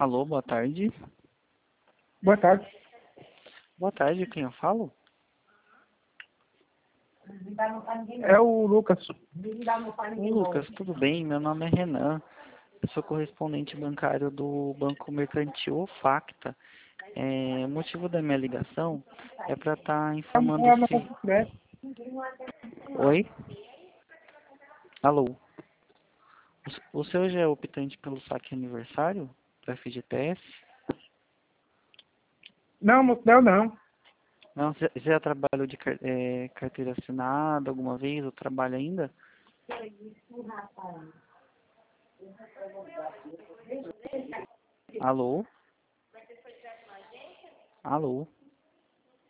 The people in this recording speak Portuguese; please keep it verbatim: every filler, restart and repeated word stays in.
Alô, boa tarde. Boa tarde. Boa tarde, quem eu falo? É o Lucas. Ô, Lucas, tudo bem? Meu nome é Renan. Eu sou correspondente bancário do Banco Mercantil Facta. É, o motivo da minha ligação é para estar informando se... Oi? Alô? O s- o senhor já é optante pelo saque aniversário do F G T S? Não, não, não. Não, você você já trabalhou de car- é, carteira assinada alguma vez ou trabalha ainda? Alô? Alô?